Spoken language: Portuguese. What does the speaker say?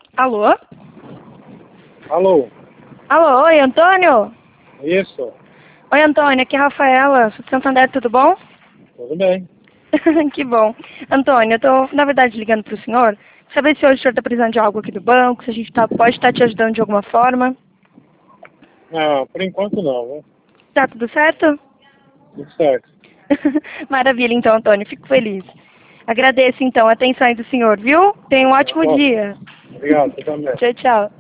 Alô? Alô? Alô, oi, Antônio? Isso? Oi, Antônio, aqui é a Rafaela, sou de Santander, tudo bom? Tudo bem. Que bom. Antônio, eu tô, na verdade, ligando pro senhor, saber se hoje o senhor tá precisando de algo aqui do banco, se a gente pode estar te ajudando de alguma forma. Não, por enquanto não, né? Tá tudo certo? Tudo certo. Maravilha, então, Antônio, fico feliz. Agradeço, então, a atenção aí do senhor, viu? Tenha um Tá ótimo bom. dia. Obrigado, você também. Tchau, tchau.